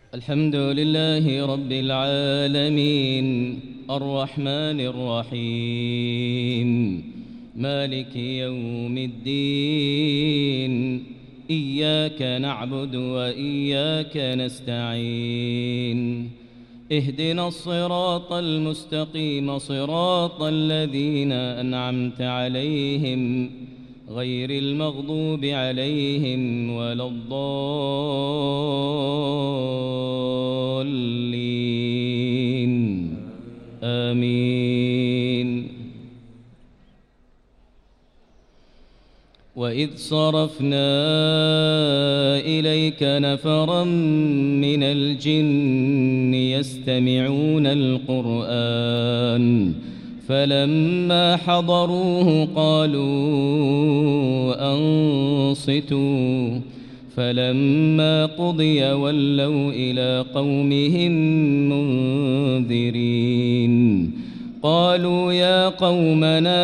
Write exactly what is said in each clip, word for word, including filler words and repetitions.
الحمد لله رب العالمين الرحمن الرحيم مالك يوم الدين إياك نعبد وإياك نستعين اهدنا الصراط المستقيم صراط الذين أنعمت عليهم غير المغضوب عليهم ولا الضالين آمين. وإذ صرفنا إليك نفرا من الجن يستمعون القرآن فلما حضروه قالوا أنصتوا فلما قضي ولوا إلى قومهم منذرين قالوا يا قومنا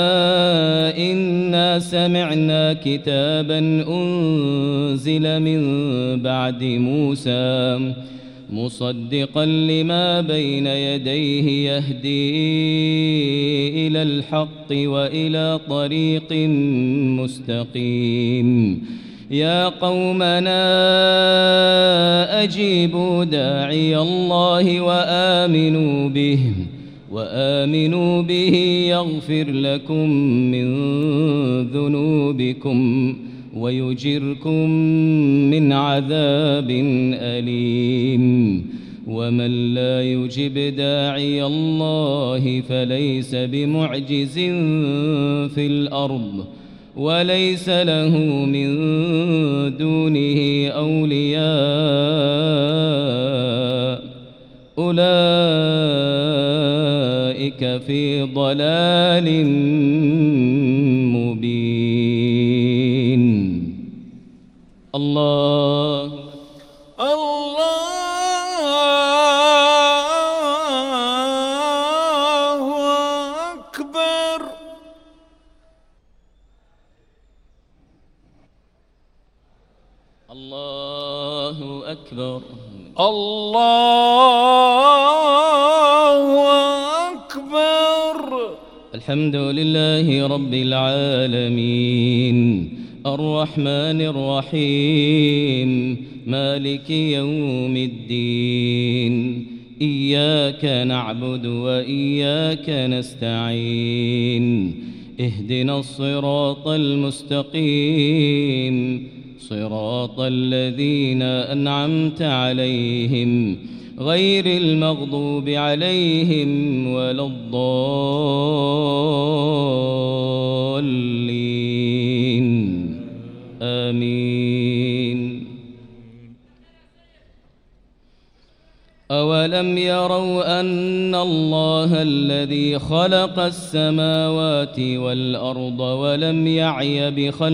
إنا سمعنا كتابا أنزل من بعد موسى مصدقا لما بين يديه يهدي إلى الحق وإلى طريق مستقيم يا قومنا أجيبوا داعي الله وآمنوا به وآمنوا به يغفر لكم من ذنوبكم ويجركم من عذاب أليم ومن لا يجب داعي الله فليس بمعجز في الأرض وليس له من دونه أولياء أولئك في ضلال مبين. الله الله أكبر. الله أكبر. الله أكبر. الحمد لله رب العالمين الرحمن الرحيم مالك يوم الدين إياك نعبد وإياك نستعين اهدنا الصراط المستقيم صراط الذين أنعمت عليهم غير المغضوب عليهم ولا الضالين آمين. أولم يروا أن الله الذي خلق السماوات والأرض ولم يعي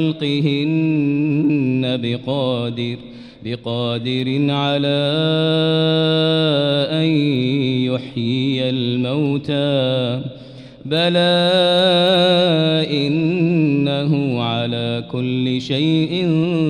بخلقهن بقادر بقادر على أن يحيي الموتى بلى إنه على كل شيء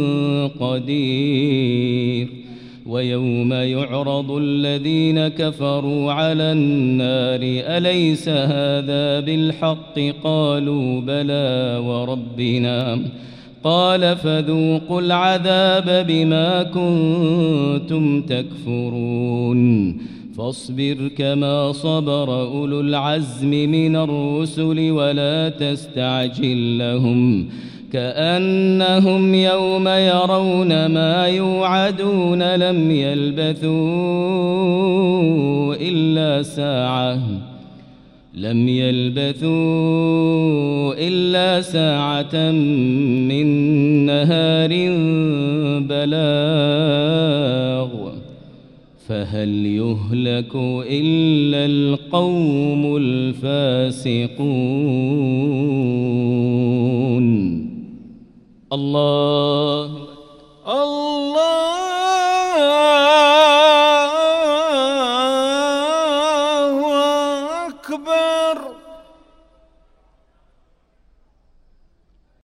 قدير. ويوم يعرض الذين كفروا على النار أليس هذا بالحق قالوا بلى وربنا قال فذوقوا العذاب بما كنتم تكفرون. فاصبر كما صبر أولو العزم من الرسل ولا تستعجل لهم كأنهم يوم يرون ما يوعدون لم يلبثوا إلا ساعة لم يلبثوا إلا ساعة من نهار بلاغ فهل يهلك إلا القوم الفاسقون. الله الله